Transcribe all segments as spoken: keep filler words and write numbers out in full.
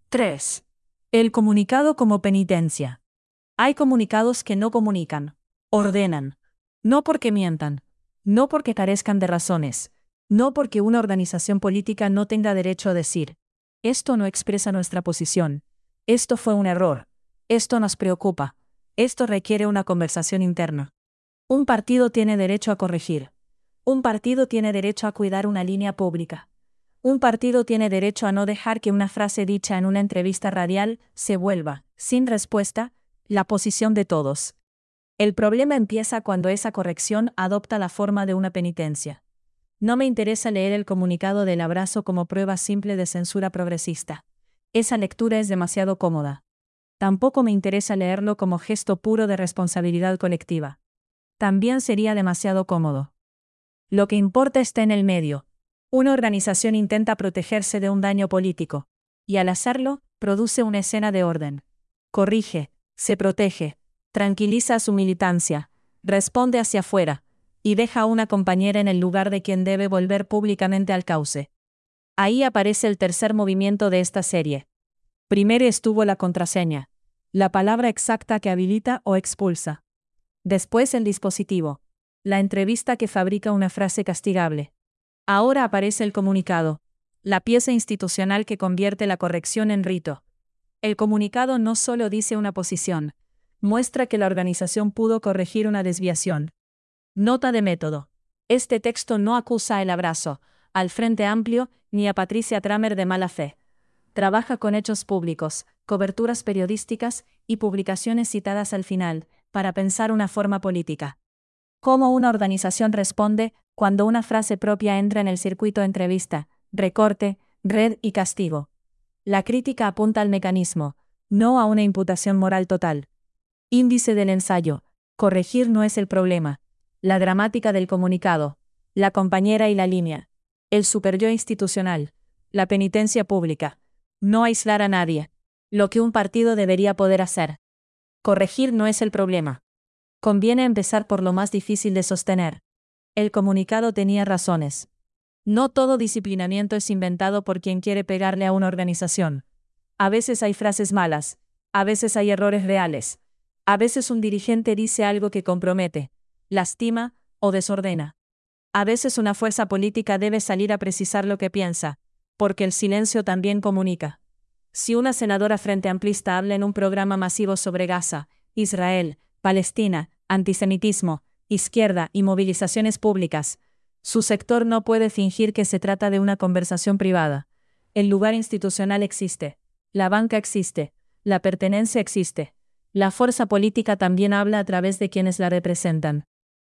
tres. El comunicado como penitencia. Hay comunicados que no comunican, ordenan. No porque mientan, no porque carezcan de razones, no porque una organización política no tenga derecho a decir: esto no expresa nuestra posición, esto fue un error, esto nos preocupa, esto requiere una conversación interna. Un partido tiene derecho a corregir. Un partido tiene derecho a cuidar una línea pública. Un partido tiene derecho a no dejar que una frase dicha en una entrevista radial se vuelva, sin respuesta, la posición de todos. El problema empieza cuando esa corrección adopta la forma de una penitencia. No me interesa leer el comunicado del abrazo como prueba simple de censura progresista. Esa lectura es demasiado cómoda. Tampoco me interesa leerlo como gesto puro de responsabilidad colectiva. También sería demasiado cómodo. Lo que importa está en el medio. Una organización intenta protegerse de un daño político, y al hacerlo, produce una escena de orden. Corrige, se protege, tranquiliza a su militancia, responde hacia afuera, y deja a una compañera en el lugar de quien debe volver públicamente al cauce. Ahí aparece el tercer movimiento de esta serie. Primero estuvo la contraseña, la palabra exacta que habilita o expulsa. Después el dispositivo, la entrevista que fabrica una frase castigable. Ahora aparece el comunicado, la pieza institucional que convierte la corrección en rito. El comunicado no solo dice una posición, muestra que la organización pudo corregir una desviación. Nota de método. Este texto no acusa a El Abrazo, al Frente Amplio, ni a Patricia Tramer de mala fe. Trabaja con hechos públicos, coberturas periodísticas y publicaciones citadas al final, para pensar una forma política. ¿Cómo una organización responde cuando una frase propia entra en el circuito entrevista, recorte, red y castigo? La crítica apunta al mecanismo, no a una imputación moral total. Índice del ensayo. Corregir no es el problema. La gramática del comunicado. La compañera y la línea. El superyo institucional. La penitencia pública. No aislar a nadie. Lo que un partido debería poder hacer. Corregir no es el problema. Conviene empezar por lo más difícil de sostener. El comunicado tenía razones. No todo disciplinamiento es inventado por quien quiere pegarle a una organización. A veces hay frases malas, a veces hay errores reales, a veces un dirigente dice algo que compromete, lastima o desordena. A veces una fuerza política debe salir a precisar lo que piensa, porque el silencio también comunica. Si una senadora frente amplista habla en un programa masivo sobre Gaza, Israel, Palestina, antisemitismo, izquierda y movilizaciones públicas, su sector no puede fingir que se trata de una conversación privada. El lugar institucional existe, la banca existe, la pertenencia existe, la fuerza política también habla a través de quienes la representan.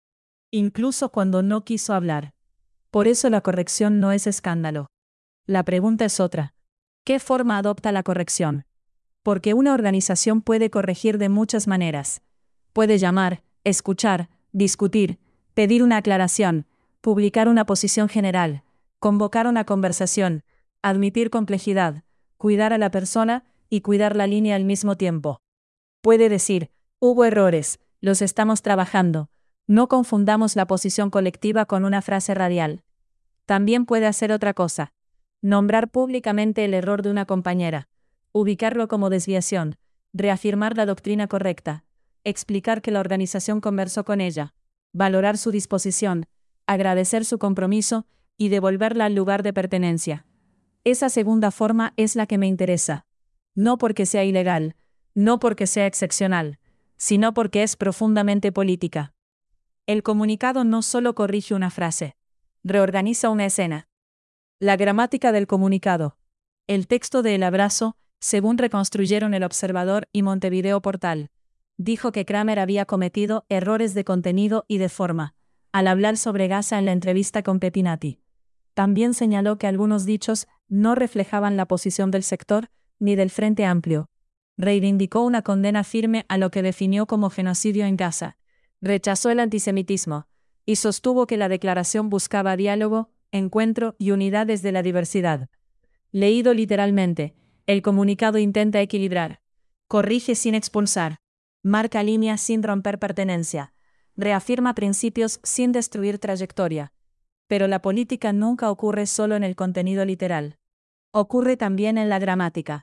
Incluso cuando no quiso hablar. Por eso la corrección no es escándalo. La pregunta es otra. ¿Qué forma adopta la corrección? Porque una organización puede corregir de muchas maneras. Puede llamar, escuchar, discutir, pedir una aclaración, publicar una posición general, convocar una conversación, admitir complejidad, cuidar a la persona y cuidar la línea al mismo tiempo. Puede decir, hubo errores, los estamos trabajando. No confundamos la posición colectiva con una frase radial. También puede hacer otra cosa. Nombrar públicamente el error de una compañera, ubicarlo como desviación, reafirmar la doctrina correcta, explicar que la organización conversó con ella, valorar su disposición, agradecer su compromiso y devolverla al lugar de pertenencia. Esa segunda forma es la que me interesa. No porque sea ilegal, no porque sea excepcional, sino porque es profundamente política. El comunicado no solo corrige una frase, reorganiza una escena. La gramática del comunicado. El texto de El Abrazo, según reconstruyeron El Observador y Montevideo Portal, dijo que Kramer había cometido errores de contenido y de forma, al hablar sobre Gaza en la entrevista con Pepinati. También señaló que algunos dichos no reflejaban la posición del sector, ni del Frente Amplio. Reivindicó una condena firme a lo que definió como genocidio en Gaza. Rechazó el antisemitismo, y sostuvo que la declaración buscaba diálogo, encuentro y unidad desde la diversidad. Leído literalmente, el comunicado intenta equilibrar. Corrige sin expulsar. Marca líneas sin romper pertenencia. Reafirma principios sin destruir trayectoria. Pero la política nunca ocurre solo en el contenido literal. Ocurre también en la gramática.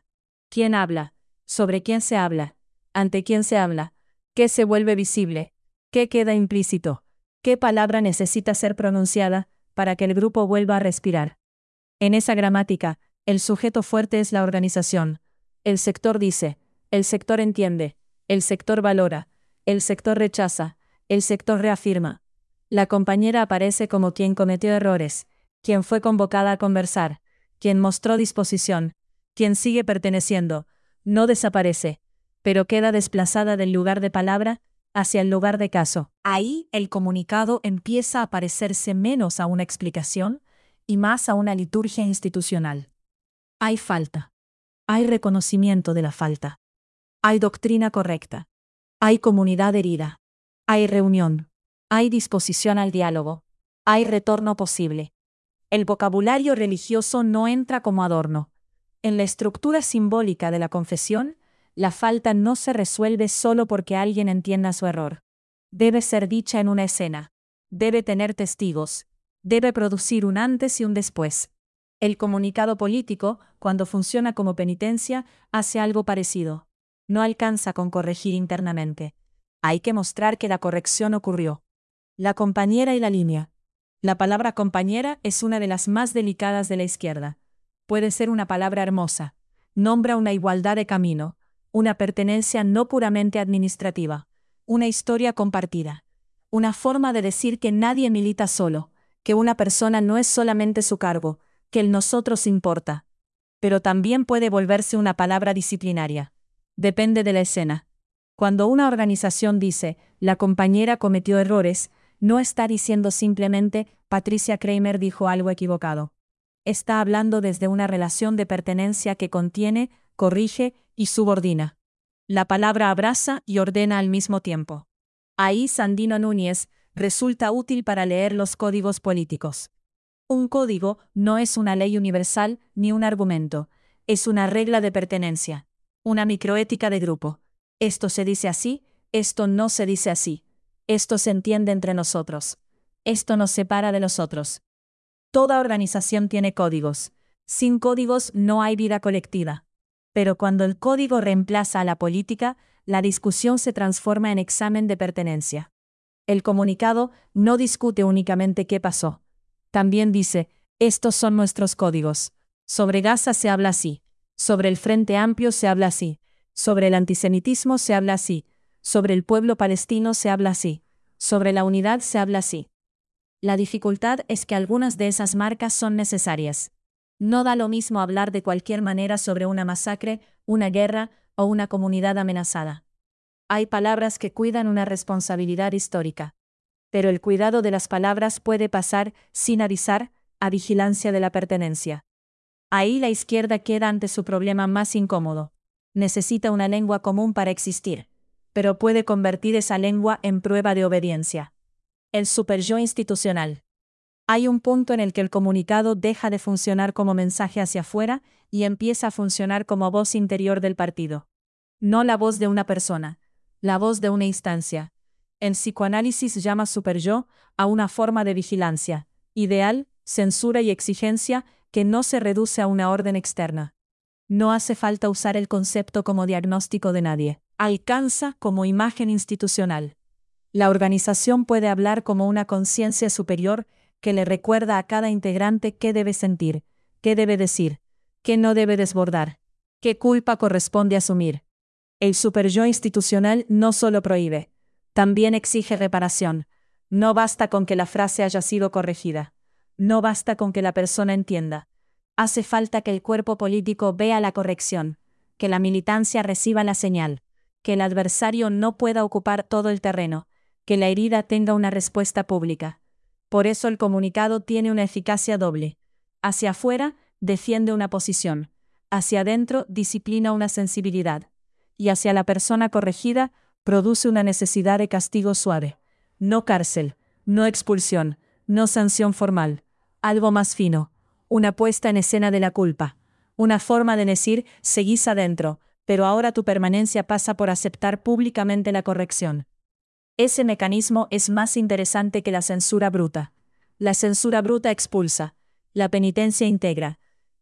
¿Quién habla? ¿Sobre quién se habla? ¿Ante quién se habla? ¿Qué se vuelve visible? ¿Qué queda implícito? ¿Qué palabra necesita ser pronunciada para que el grupo vuelva a respirar? En esa gramática, el sujeto fuerte es la organización. El sector dice, el sector entiende, el sector valora, el sector rechaza, el sector reafirma. La compañera aparece como quien cometió errores, quien fue convocada a conversar, quien mostró disposición, quien sigue perteneciendo, no desaparece, pero queda desplazada del lugar de palabra hacia el lugar de caso. Ahí el comunicado empieza a parecerse menos a una explicación y más a una liturgia institucional. Hay falta. Hay reconocimiento de la falta. Hay doctrina correcta. Hay comunidad herida. Hay reunión. Hay disposición al diálogo. Hay retorno posible. El vocabulario religioso no entra como adorno. En la estructura simbólica de la confesión, la falta no se resuelve solo porque alguien entienda su error. Debe ser dicha en una escena. Debe tener testigos. Debe producir un antes y un después. El comunicado político, cuando funciona como penitencia, hace algo parecido. No alcanza con corregir internamente. Hay que mostrar que la corrección ocurrió. La compañera y la línea. La palabra compañera es una de las más delicadas de la izquierda. Puede ser una palabra hermosa. Nombra una igualdad de camino, una pertenencia no puramente administrativa, una historia compartida, una forma de decir que nadie milita solo, que una persona no es solamente su cargo, que el nosotros importa. Pero también puede volverse una palabra disciplinaria. Depende de la escena. Cuando una organización dice, la compañera cometió errores, no está diciendo simplemente, Patricia Kramer dijo algo equivocado. Está hablando desde una relación de pertenencia que contiene, corrige y subordina. La palabra abraza y ordena al mismo tiempo. Ahí Sandino Núñez resulta útil para leer los códigos políticos. Un código no es una ley universal ni un argumento, es una regla de pertenencia, una microética de grupo. Esto se dice así, esto no se dice así. Esto se entiende entre nosotros. Esto nos separa de los otros. Toda organización tiene códigos. Sin códigos no hay vida colectiva. Pero cuando el código reemplaza a la política, la discusión se transforma en examen de pertenencia. El comunicado no discute únicamente qué pasó. También dice, estos son nuestros códigos. Sobre Gaza se habla así. Sobre el Frente Amplio se habla así. Sobre el antisemitismo se habla así. Sobre el pueblo palestino se habla así. Sobre la unidad se habla así. La dificultad es que algunas de esas marcas son necesarias. No da lo mismo hablar de cualquier manera sobre una masacre, una guerra o una comunidad amenazada. Hay palabras que cuidan una responsabilidad histórica. Pero el cuidado de las palabras puede pasar, sin avisar, a vigilancia de la pertenencia. Ahí la izquierda queda ante su problema más incómodo. Necesita una lengua común para existir, pero puede convertir esa lengua en prueba de obediencia. El superyo institucional. Hay un punto en el que el comunicado deja de funcionar como mensaje hacia afuera y empieza a funcionar como voz interior del partido. No la voz de una persona, la voz de una instancia. El psicoanálisis llama superyo a una forma de vigilancia, ideal, censura y exigencia que no se reduce a una orden externa. No hace falta usar el concepto como diagnóstico de nadie. Alcanza como imagen institucional. La organización puede hablar como una conciencia superior que le recuerda a cada integrante qué debe sentir, qué debe decir, qué no debe desbordar, qué culpa corresponde asumir. El superyo institucional no solo prohíbe, también exige reparación. No basta con que la frase haya sido corregida. No basta con que la persona entienda. Hace falta que el cuerpo político vea la corrección, que la militancia reciba la señal, que el adversario no pueda ocupar todo el terreno, que la herida tenga una respuesta pública. Por eso el comunicado tiene una eficacia doble. Hacia afuera, defiende una posición. Hacia adentro, disciplina una sensibilidad. Y hacia la persona corregida, produce una necesidad de castigo suave. No cárcel, no expulsión, no sanción formal. Algo más fino. Una puesta en escena de la culpa. Una forma de decir, seguís adentro, pero ahora tu permanencia pasa por aceptar públicamente la corrección. Ese mecanismo es más interesante que la censura bruta. La censura bruta expulsa. La penitencia integra.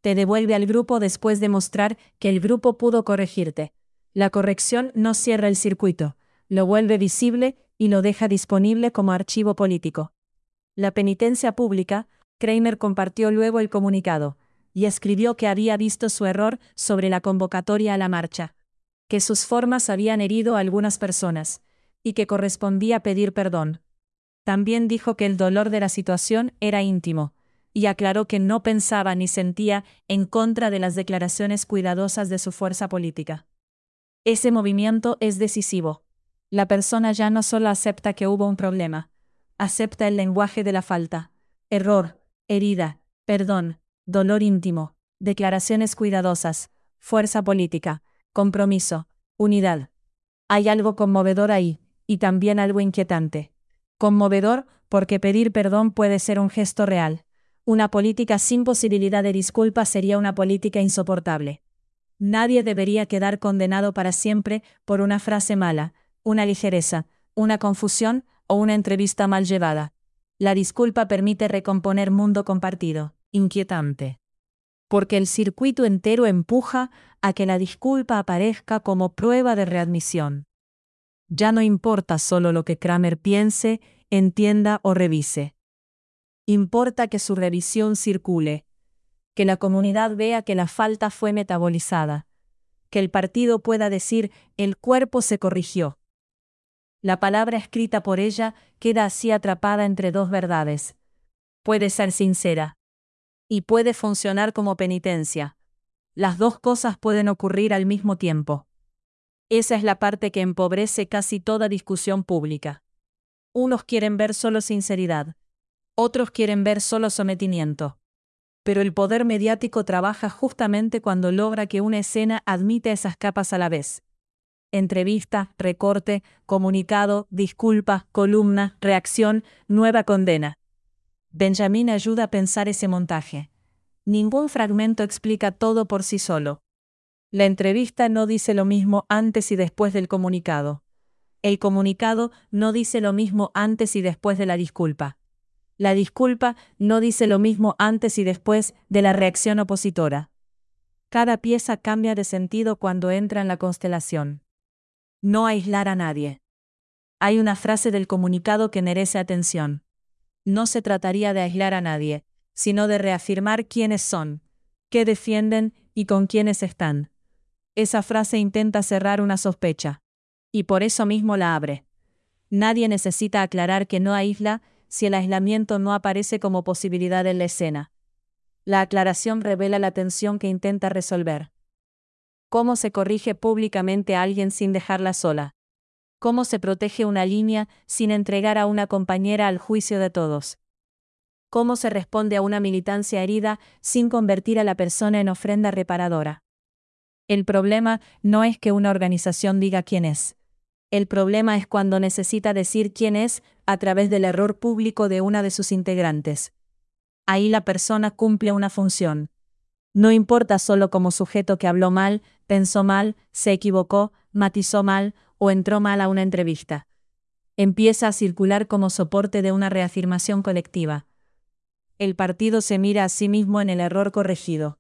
te devuelve al grupo después de mostrar que el grupo pudo corregirte. La corrección no cierra el circuito, lo vuelve visible y lo deja disponible como archivo político. La penitencia pública, Kramer compartió luego el comunicado, y escribió que había visto su error sobre la convocatoria a la marcha, que sus formas habían herido a algunas personas, y que correspondía pedir perdón. También dijo que el dolor de la situación era íntimo, y aclaró que no pensaba ni sentía en contra de las declaraciones cuidadosas de su fuerza política. Ese movimiento es decisivo. La persona ya no solo acepta que hubo un problema, acepta el lenguaje de la falta, error, herida, perdón, dolor íntimo, declaraciones cuidadosas, fuerza política, compromiso, unidad. Hay algo conmovedor ahí, y también algo inquietante. Conmovedor, porque pedir perdón puede ser un gesto real. Una política sin posibilidad de disculpa sería una política insoportable. Nadie debería quedar condenado para siempre por una frase mala, una ligereza, una confusión o una entrevista mal llevada. La disculpa permite recomponer mundo compartido. Inquietante. Porque el circuito entero empuja a que la disculpa aparezca como prueba de readmisión. Ya no importa solo lo que Kramer piense, entienda o revise. Importa que su revisión circule, que la comunidad vea que la falta fue metabolizada, que el partido pueda decir, el cuerpo se corrigió. La palabra escrita por ella queda así atrapada entre dos verdades. Puede ser sincera. Y puede funcionar como penitencia. Las dos cosas pueden ocurrir al mismo tiempo. Esa es la parte que empobrece casi toda discusión pública. Unos quieren ver solo sinceridad. Otros quieren ver solo sometimiento. Pero el poder mediático trabaja justamente cuando logra que una escena admite esas capas a la vez. Entrevista, recorte, comunicado, disculpa, columna, reacción, nueva condena. Benjamin ayuda a pensar ese montaje. Ningún fragmento explica todo por sí solo. La entrevista no dice lo mismo antes y después del comunicado. El comunicado no dice lo mismo antes y después de la disculpa. La disculpa no dice lo mismo antes y después de la reacción opositora. Cada pieza cambia de sentido cuando entra en la constelación. No aislar a nadie. Hay una frase del comunicado que merece atención. No se trataría de aislar a nadie, sino de reafirmar quiénes son, qué defienden y con quiénes están. Esa frase intenta cerrar una sospecha, y por eso mismo la abre. Nadie necesita aclarar que no aísla si el aislamiento no aparece como posibilidad en la escena. La aclaración revela la tensión que intenta resolver. ¿Cómo se corrige públicamente a alguien sin dejarla sola? ¿Cómo se protege una línea sin entregar a una compañera al juicio de todos? ¿Cómo se responde a una militancia herida sin convertir a la persona en ofrenda reparadora? El problema no es que una organización diga quién es. El problema es cuando necesita decir quién es a través del error público de una de sus integrantes. Ahí la persona cumple una función. No importa solo como sujeto que habló mal, pensó mal, se equivocó, matizó mal o entró mal a una entrevista. Empieza a circular como soporte de una reafirmación colectiva. El partido se mira a sí mismo en el error corregido.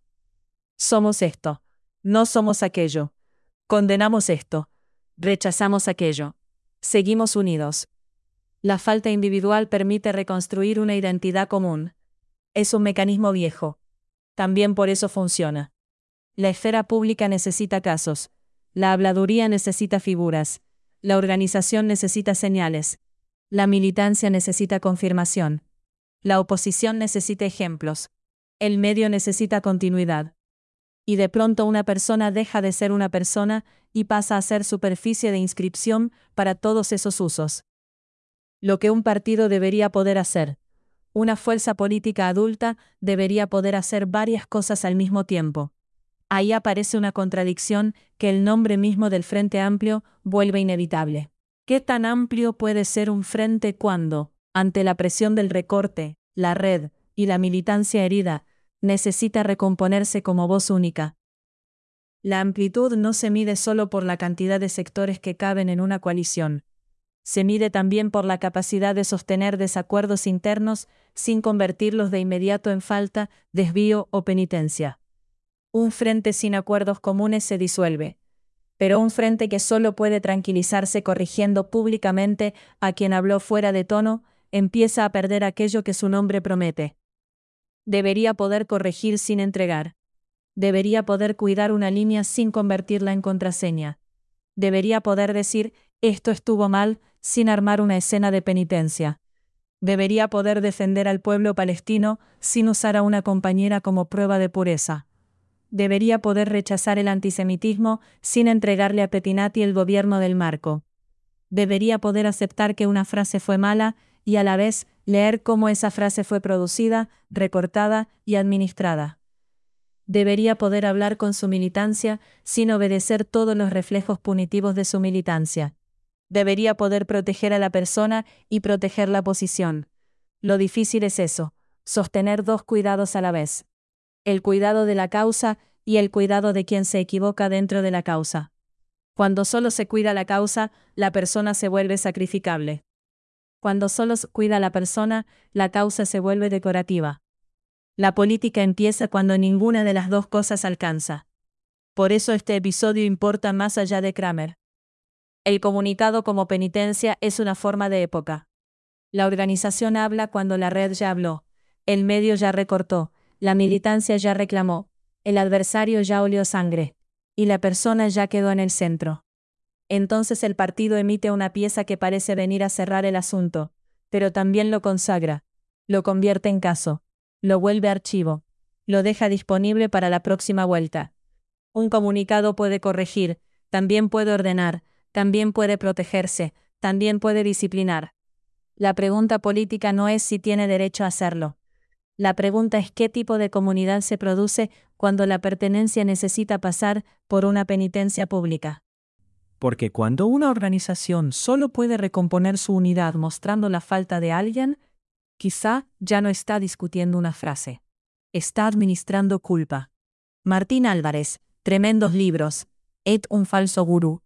Somos esto. No somos aquello. Condenamos esto. Rechazamos aquello. Seguimos unidos. La falta individual permite reconstruir una identidad común. Es un mecanismo viejo. También por eso funciona. La esfera pública necesita casos. La habladuría necesita figuras. La organización necesita señales. La militancia necesita confirmación. La oposición necesita ejemplos. El medio necesita continuidad. Y de pronto una persona deja de ser una persona y pasa a ser superficie de inscripción para todos esos usos. Lo que un partido debería poder hacer. Una fuerza política adulta debería poder hacer varias cosas al mismo tiempo. Ahí aparece una contradicción que el nombre mismo del Frente Amplio vuelve inevitable. ¿Qué tan amplio puede ser un frente cuando, ante la presión del recorte, la red y la militancia herida, necesita recomponerse como voz única? La amplitud no se mide solo por la cantidad de sectores que caben en una coalición. Se mide también por la capacidad de sostener desacuerdos internos sin convertirlos de inmediato en falta, desvío o penitencia. Un frente sin acuerdos comunes se disuelve, pero un frente que solo puede tranquilizarse corrigiendo públicamente a quien habló fuera de tono, empieza a perder aquello que su nombre promete. Debería poder corregir sin entregar. Debería poder cuidar una línea sin convertirla en contraseña. Debería poder decir, esto estuvo mal, sin armar una escena de penitencia. Debería poder defender al pueblo palestino sin usar a una compañera como prueba de pureza. Debería poder rechazar el antisemitismo sin entregarle a Pettinati el gobierno del marco. Debería poder aceptar que una frase fue mala y a la vez leer cómo esa frase fue producida, recortada y administrada. Debería poder hablar con su militancia sin obedecer todos los reflejos punitivos de su militancia. Debería poder proteger a la persona y proteger la posición. Lo difícil es eso, sostener dos cuidados a la vez. El cuidado de la causa y el cuidado de quien se equivoca dentro de la causa. Cuando solo se cuida la causa, la persona se vuelve sacrificable. Cuando solo se cuida la persona, la causa se vuelve decorativa. La política empieza cuando ninguna de las dos cosas alcanza. Por eso este episodio importa más allá de Kramer. El comunicado como penitencia es una forma de época. La organización habla cuando la red ya habló, el medio ya recortó, la militancia ya reclamó, el adversario ya olió sangre, y la persona ya quedó en el centro. Entonces el partido emite una pieza que parece venir a cerrar el asunto, pero también lo consagra, lo convierte en caso, lo vuelve archivo, lo deja disponible para la próxima vuelta. Un comunicado puede corregir, también puede ordenar, también puede protegerse, también puede disciplinar. La pregunta política no es si tiene derecho a hacerlo. La pregunta es qué tipo de comunidad se produce cuando la pertenencia necesita pasar por una penitencia pública. Porque cuando una organización solo puede recomponer su unidad mostrando la falta de alguien, quizá ya no está discutiendo una frase. Está administrando culpa. Martín Álvarez, tremendos libros. Et un falso gurú.